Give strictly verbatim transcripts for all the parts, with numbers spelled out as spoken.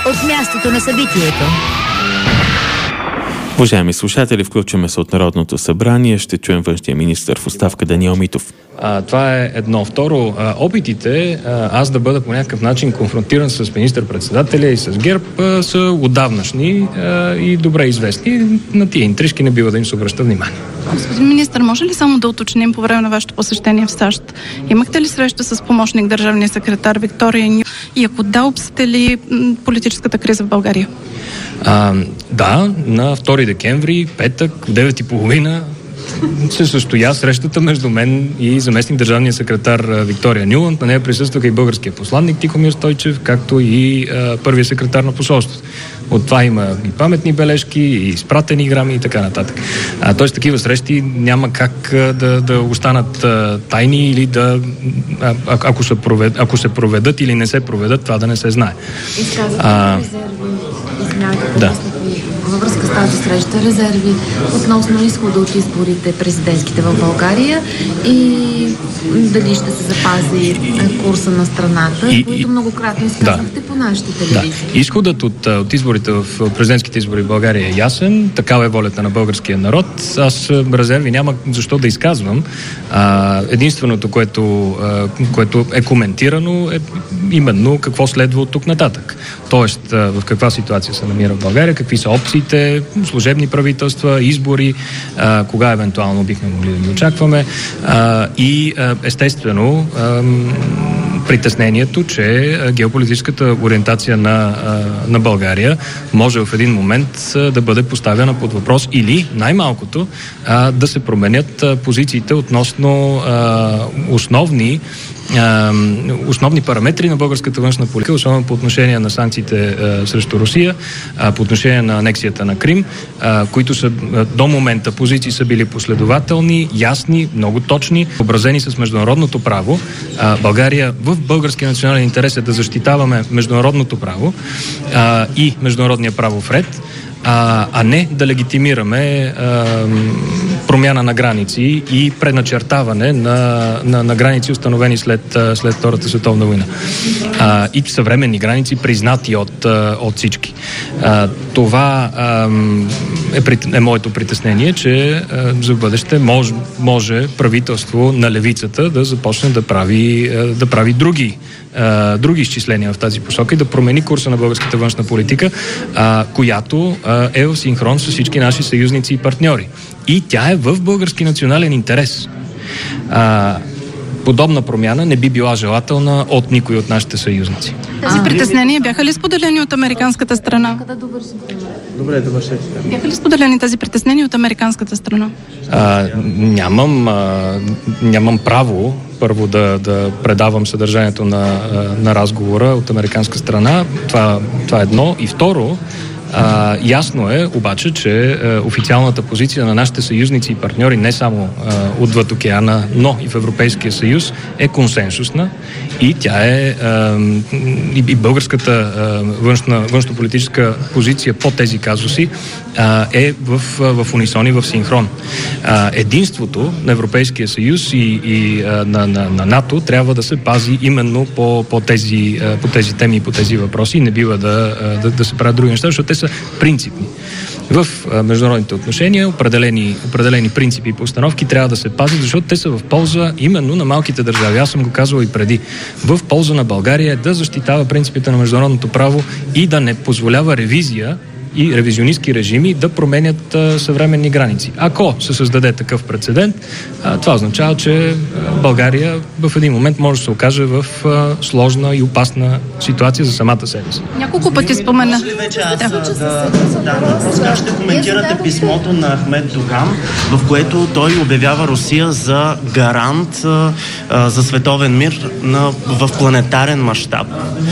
от мястото на събитието. Уважаеми слушатели, включваме се от Народното събрание. Ще чуем външния министър в оставка Даниел Митов. А, това е едно. Второ, а, опитите а, аз да бъда по някакъв начин конфронтиран с министър-председателя и с ГЕРБ а, са отдавнашни а, и добре известни. На тия интрижки не бива да им се обръща внимание. Господин министър, може ли само да уточним по време на вашето посещение в САЩ? Имахте ли среща с помощник държавния секретар Виктория Ню? И ако да, обсъдите ли политическата криза в България? А, да, на втори декември, петък, в девет и половина се състоя срещата между мен и заместник държавния секретар Виктория Нюланд. На нея присъстваха и българския посланник Тихомир Стойчев, както и а, първия секретар на посолството. От това има и паметни бележки, и изпратени грами и така нататък. А, тоест такива срещи няма как а, да, да останат а, тайни или да, а, ако, се провед, ако се проведат или не се проведат, това да не се знае. Изказвате резерви, извинявайте, да. Във връзка с тази среща, резерви относно изхода от изборите президентските в България и дали ще се запази курса на страната, и, които многократно изказахте да. по нашите телевизии. Да. Изходът от, от изборите в президентските избори в България е ясен, такава е волята на българския народ. Аз резерви няма защо да изказвам. А, единственото, което, а, което е коментирано, е именно какво следва от тук нататък. Тоест, а, в каква ситуация се намира в България, какви са опциите, служебни правителства, избори, а, кога евентуално бихме могли да ги очакваме а, и а, естествено а, притеснението, че геополитическата ориентация на, на България може в един момент да бъде поставена под въпрос или най-малкото да се променят позициите относно основни основни параметри на българската външна политика, особено по отношение на санкциите а, срещу Русия, а, по отношение на анексията на Крим, а, които са а, до момента позиции са били последователни, ясни, много точни, образени с международното право. А, България в българския национален интерес е да защитаваме международното право а, и международния правов ред, А, а не да легитимираме а, промяна на граници и преначертаване на, на, на граници, установени след, след Втората световна война. А, и съвременни граници, признати от, от всички. А, това а, е, е моето притеснение, че а, за бъдеще може, може правителство на левицата да започне да прави, да прави други Uh, други изчисления в тази посока и да промени курса на българската външна политика, uh, която uh, е в синхрон с всички наши съюзници и партньори. И тя е в български национален интерес. Uh, подобна промяна не би била желателна от никой от нашите съюзници. Тези притеснения бяха ли споделени от американската страна? Добре, довършете. Бяха ли споделени тези притеснения от американската страна? А, нямам, а, нямам право първо да, да предавам съдържанието на, на разговора от американска страна. Това, това е едно. И второ, А, ясно е обаче, че а, официалната позиция на нашите съюзници и партньори не само а, отвъд океана, но и в Европейския съюз е консенсусна и тя е а, и, и българската а, външна, външнополитическа позиция по тези казуси а, е в, в унисон и в синхрон. А, единството на Европейския съюз и, и а, на, на, на НАТО трябва да се пази именно по, по, тези, а, по тези теми и по тези въпроси и не бива да, да, да се правят други неща, защото те са принципни. В а, международните отношения определени, определени принципи и постановки трябва да се пазят, защото те са в полза именно на малките държави. Аз съм го казвал и преди. В полза на България е да защитава принципите на международното право и да не позволява ревизия и ревизионистки режими да променят а, съвременни граници. Ако се създаде такъв прецедент, а, това означава, че а, България в един момент може да се окаже в а, сложна и опасна ситуация за самата себе си. Няколко пъти спомена. Може ли вече аз да, да, да, да как ще коментирате писмото на Ахмед Доган, в което той обявява Русия за гарант а, за световен мир на, в планетарен мащаб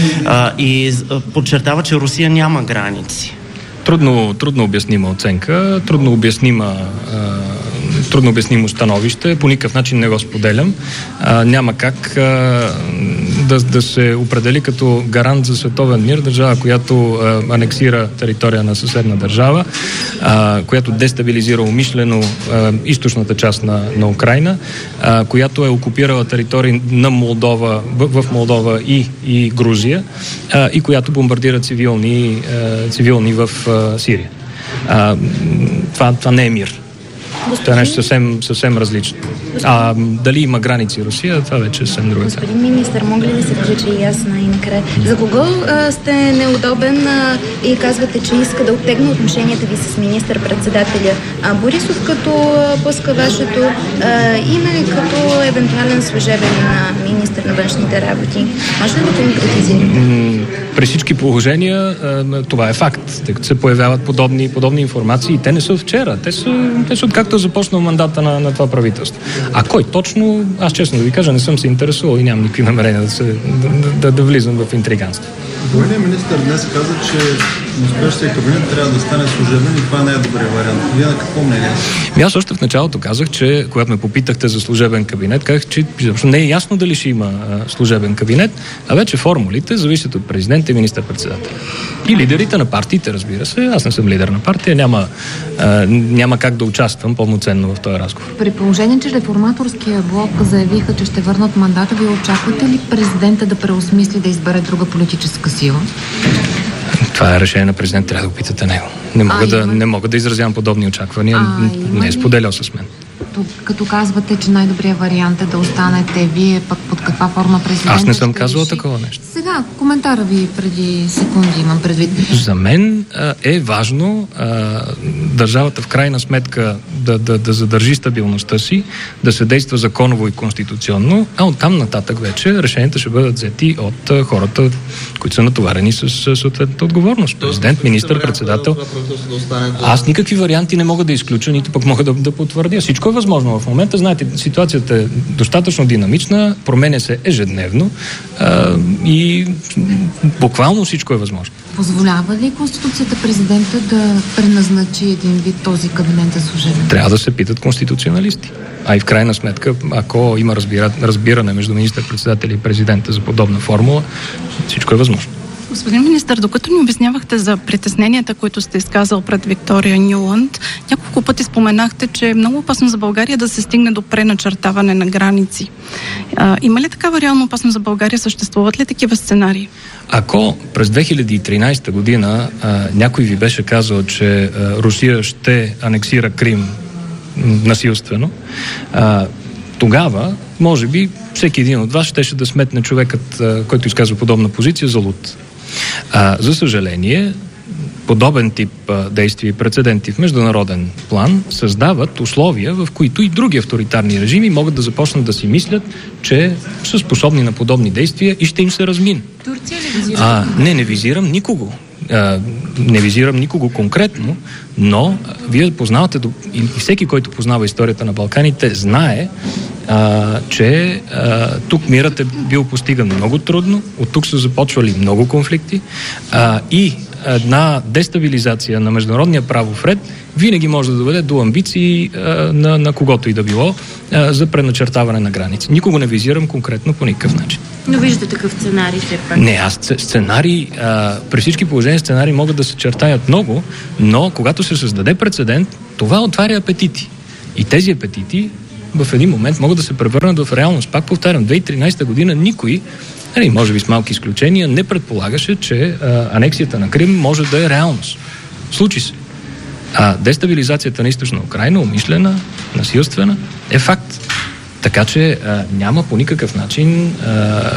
и а, подчертава, че Русия няма граници? Трудно, трудно обяснима оценка, трудно обяснима трудно обяснимо становище, по никакъв начин не го споделям. А, няма как а, да, да се определи като гарант за световен мир, държава, която а, анексира територия на съседна държава, а, която дестабилизира умишлено а, източната част на, на Украйна, а, която е окупирала територии на Молдова, в, в Молдова и, и Грузия, а, и която бомбардира цивилни, а, цивилни в а, Сирия. А, това, това не е мир. Това е нещо съвсем, съвсем различно. А дали има граници Русия, това вече е съвсем друга цяло. Господин министър, мога ли да се включа и аз най-накрая? За кого а, сте неудобен а, и казвате, че иска да оттегне отношенията ви с министър-председателя а, Борисов, като а, пуска вашето а, име като евентуален служебен а, министър на външните работи? Може ли да конкретизирате? При всички положения а, това е факт, тъй като се появяват подобни, подобни информации и те не са от вчера. Те са, те са откакто започнал мандата на, на това правителство. А кой точно, аз честно да ви кажа, не съм се интересувал и нямам никакви намерения да, се, да, да, да влизам в интриганство. Военният министър днес каза, че настоящия кабинет трябва да стане служебен и това не е добрия вариант. Вие на какво мнение? И аз още в началото казах, че когато ме попитахте за служебен кабинет, казах, че не е ясно дали ще има а, служебен кабинет, а вече формулите зависят от президента и министър-председателя. И лидерите на партиите, разбира се. Аз не съм лидер на партия, няма, а, няма как да участвам пълноценно в този разговор. При положение, че реформаторския блок заявиха, че ще върнат мандата, ви очаквате ли президента да преосмисли да избере друга политическа сила? Това е решение на президента, трябва да го питате него. Не мога, а, да, има... не мога да изразявам подобни очаквания, а, не е споделял с мен. Като казвате, че най-добрият вариант е да останете, вие пък под каква форма президента? Аз не съм казвал такова нещо. Сега, коментара ви преди секунди имам предвид. За мен а, е важно а, държавата в крайна сметка да, да, да задържи стабилността си, да се действа законово и конституционно, а оттам нататък вече решенията ще бъдат взети от а, хората, които са натоварени с съответната отговорност. Президент, министър, председател. Аз никакви варианти не мога да изключа, нито пък мога да, да потвърдя. Всичко е възможно в момента. Знаете, ситуацията е достатъчно динамична, променя се ежедневно а, и буквално всичко е възможно. Позволява ли Конституцията президента да преназначи един вид този кабинет за служебен? Трябва да се питат конституционалисти. А и в крайна сметка, ако има разбира, разбиране между министър-председателя и президента за подобна формула, всичко е възможно. Господин министър, докато ни обяснявахте за притесненията, които сте изказал пред Виктория Нюланд, няколко пъти споменахте, че е много опасно за България да се стигне до преначертаване на граници. А, има ли такава реална опасност за България? Съществуват ли такива сценарии? Ако през две хиляди и тринадесета година а, някой ви беше казал, че а, Русия ще анексира Крим насилствено, а, тогава, може би, всеки един от вас щеше да сметне човекът, а, който изказва подобна позиция, за луд. А, за съжаление, подобен тип а, действия и прецеденти в международен план създават условия, в които и други авторитарни режими могат да започнат да си мислят, че са способни на подобни действия и ще им се размине. Турция ли визира? А, не, не визирам никого. А, не визирам никого конкретно, но а, вие познавате, и всеки, който познава историята на Балканите, знае, а, че а, тук мирът е бил постиган много трудно, от тук са започвали много конфликти а, и една дестабилизация на международния правов ред винаги може да доведе до амбиции а, на, на когото и да било а, за преначертаване на граници. Никого не визирам конкретно по никакъв начин. Но виждате такъв сценарий все пак? Не, аз сценарии, а, при всички положения сценарии могат да се чертаят много, но когато се създаде прецедент, това отваря апетити. И тези апетити в един момент могат да се превърнат в реалност. Пак повтарям, две хиляди и тринадесета година никой, нали, може би с малки изключения, не предполагаше, че а, анексията на Крим може да е реалност. Случи се. А дестабилизацията на източна Украйна, умишлена, насилствена, е факт. Така че а, няма по никакъв начин а,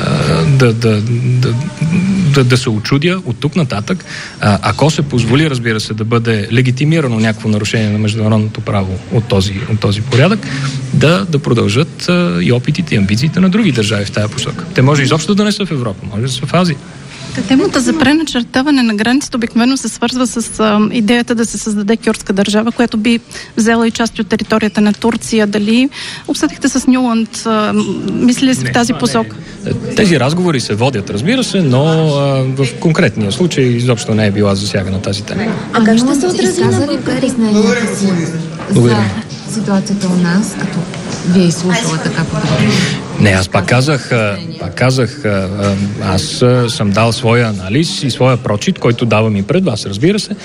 да, да, да, да, да се очудя от тук нататък. А, ако се позволи, разбира се, да бъде легитимирано някакво нарушение на международното право от този, от този порядък, да, да продължат а, и опитите и амбициите на други държави в тая посока. Те може изобщо да не са в Европа, може да са в Азия. Темата за преначертаване на границите обикновено се свързва с а, идеята да се създаде кюрдска държава, която би взела и части от територията на Турция. Дали обсъдихте с Нюланд? А, мисли ли си в тази посока? Тези разговори се водят, разбира се, но а, в конкретния случай изобщо не е била засягана тази тема. А как ще се отрази на България? За ситуацията у нас, като ви е изслушала така подробно? Не, аз пак казах, пак казах, аз съм дал своя анализ и своя прочит, който давам и пред вас, разбира се,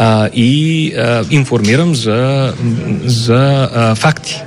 и информирам за, за факти.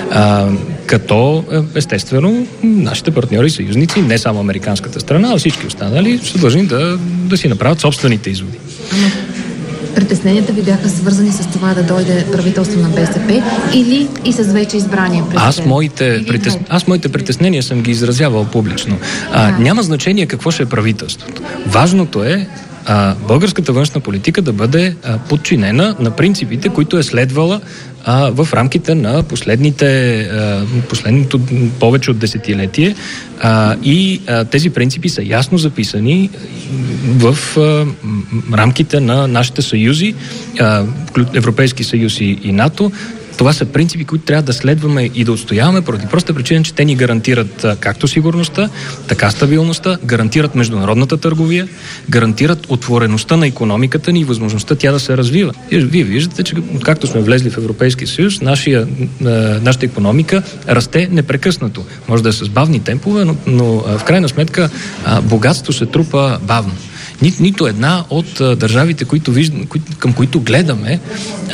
Като, естествено, нашите партньори и съюзници, не само американската страна, а всички останали, са длъжни да, да си направят собствените изводи. Притесненията ви бяха свързани с това да дойде правителство на БСП или и с вече избрания президент? Аз моите, притес... Аз моите притеснения съм ги изразявал публично. А, няма значение какво ще е правителството. Важното е а, българската външна политика да бъде а, подчинена на принципите, които е следвала а, в рамките на последните, а, последното повече от десетилетие. А, и а, тези принципи са ясно записани в а, рамките на нашите съюзи, а, Европейски съюз и, и НАТО. Това са принципи, които трябва да следваме и да отстояваме поради проста причина, че те ни гарантират както сигурността, така стабилността, гарантират международната търговия, гарантират отвореността на икономиката ни и възможността тя да се развива. Вие виждате, че както сме влезли в Европейския съюз, нашия, нашата икономика расте непрекъснато. Може да е с бавни темпове, но, но в крайна сметка богатство се трупа бавно. Ни, нито една от а, държавите, които виждам, кои, към които гледаме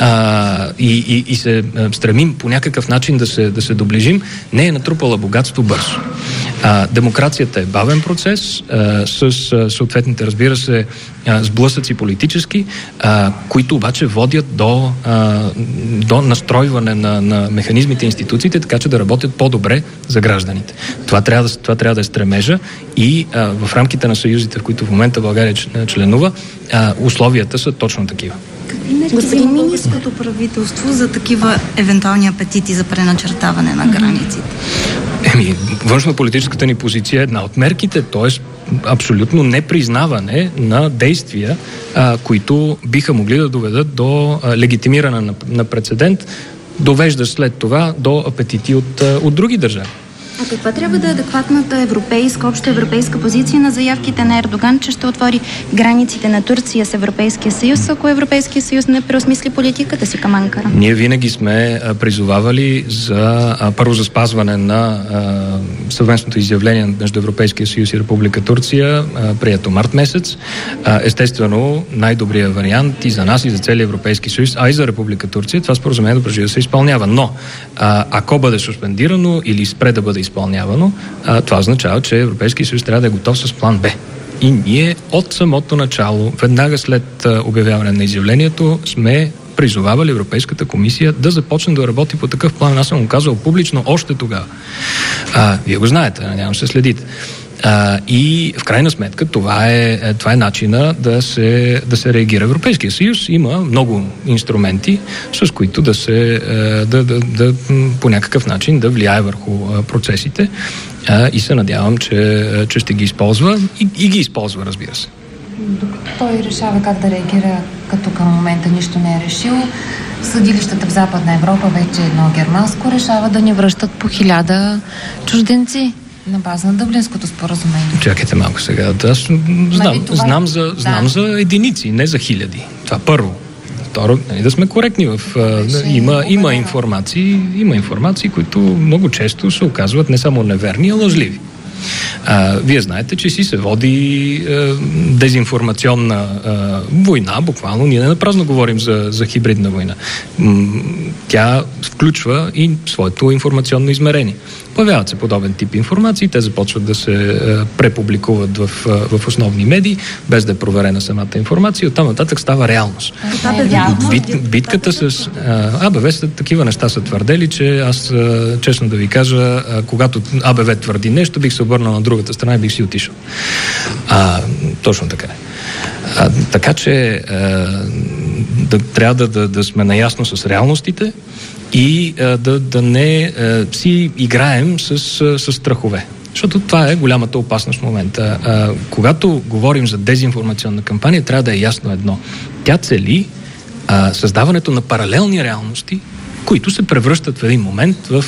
а, и, и, и се а, стремим по някакъв начин да се, да се доближим, не е натрупала богатство бързо. А, демокрацията е бавен процес, а, с а, съответните, разбира се, а, сблъсъци политически, а, които обаче водят до, а, до настройване на, на механизмите и институциите, така че да работят по-добре за гражданите. Това трябва да, това трябва да е стремежа и а, в рамките на съюзите, в които в момента България членува, а, условията са точно такива. Какви мерки взема българското правителство за такива евентуални апетити за преначертаване на границите? Еми, външно-политическата ни позиция е една от мерките, т.е. абсолютно непризнаване на действия, а, които биха могли да доведат до а, легитимиране на, на прецедент, довежда след това до апетити от, а, от други държави. А каква трябва да е адекватната европейска, обща европейска позиция на заявките на Ердоган, че ще отвори границите на Турция с Европейския съюз, ако Европейския съюз не преосмисли политиката си към Анкара? Ние винаги сме призовавали за първо за спазване на съвместното изявление между Европейския съюз и Република Турция, прието март месец. Естествено, най-добрият вариант и за нас, и за целия Европейски съюз, а и за Република Турция, това споразумение да продължи да се изпълнява. Но ако бъде суспендирано или спре да бъде изпълнявано, а, това означава, че Европейския съюз трябва да е готов с план Б. И ние от самото начало, веднага след а, обявяване на изявлението, сме призовавали Европейската комисия да започне да работи по такъв план. Аз съм го казал публично още тогава. А, вие го знаете, надявам се следите. А, и в крайна сметка това е, това е начина да се, да се реагира. Европейския съюз има много инструменти, с които да се да, да, да, по някакъв начин да влияе върху процесите а, и се надявам, че, че ще ги използва и, и ги използва, разбира се. Докато той решава как да реагира, като към момента нищо не е решил, съдилищата в Западна Европа, вече едно германско, решава да ни връщат по хиляда чужденци на база на Дъблинското споразумение. Чакайте малко сега. Аз знам, това... знам, за, знам да. за единици, не за хиляди. Това първо. Второ, да сме коректни в... Беше, има, има, информации, има информации, които много често се оказват не само неверни, а лъжливи. А, вие знаете, че си се води а, дезинформационна а, война, буквално. Ние не напразно говорим за, за хибридна война. М- тя включва и своето информационно измерение. Появяват се подобен тип информации, те започват да се а, препубликуват в, а, в основни медии, без да е проверена самата информация. Оттам нататък става реалност. Бит, битката с А Б В, такива неща са твърдели, че аз, а, честно да ви кажа, а, когато А Б В твърди нещо, бих се обърнал на другата страна и бих си отишъл. А, точно така е. А, така че а, да, трябва да, да, да сме наясно с реалностите и а, да, да не а, си играем с, с страхове. Защото това е голямата опасност в момента. А, когато говорим за дезинформационна кампания, трябва да е ясно едно. Тя цели а, създаването на паралелни реалности, които се превръщат в един момент в,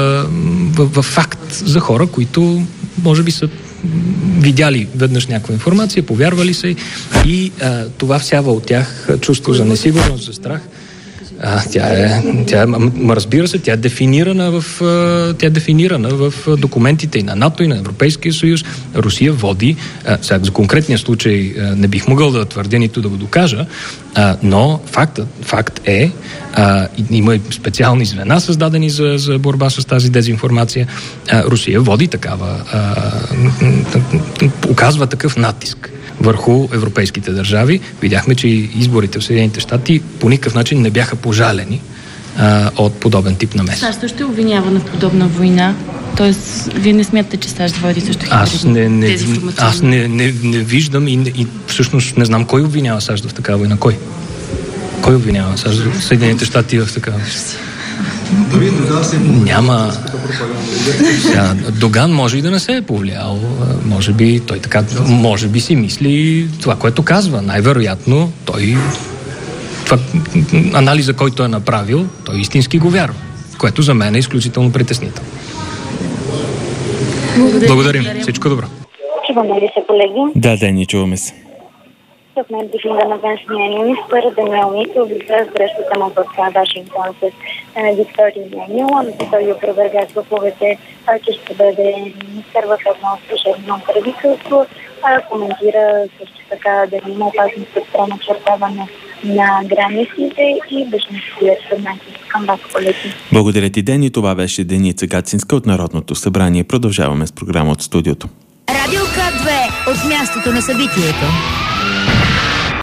в, в факт за хора, които може би са видяли веднъж някаква информация, повярвали се и а, това всява от тях чувство за несигурност, за страх. А, тя е, тя е, ма разбира се, тя е дефинирана в, тя е дефинирана в документите и на НАТО, и на Европейския съюз. Русия води, а, сега за конкретния случай а, не бих могъл да твърдя, нито да го докажа, а, но фактът, факт е, а, има и специални звена, създадени за, за борба с тази дезинформация. А, Русия води такава, а, оказва такъв натиск върху европейските държави. Видяхме, че изборите в Съединените щати по никакъв начин не бяха пожалени а, от подобен тип намес. САЩ също е обвинявана в подобна война. Тоест, вие не смятате, че САЩ води също аз не, не, дезинформационна? Аз не, не, не виждам и, и всъщност не знам кой обвинява САЩ в такава война. Кой? Кой обвинява САЩ в Съединените щати в такава война? Няма. Сега, Доган може и да не се е повлиял. Може би той така, може би си мисли това, което казва. Най-вероятно той това, анализа, който е направил, той истински го вярва. Което за мен е изключително притеснително. Благодарим. Всичко добро. Чуваме ли се, колеги? Да, Дени, чуваме се. В мен брифинга на външния министър Даниел Митов за срещата му в Вашингтон с Виктория Нюланд. Той опроверга слуховете, че ще бъде министър в едно служебно правителство. Коментира също така да има опасност от преначертаване на границите и бежанският натиск към вас, колеги. Благодаря ти, Дени. Това беше Деница Гацинска от Народното събрание. Продължаваме с програма от студиото. Радио К две от мястото на събитието.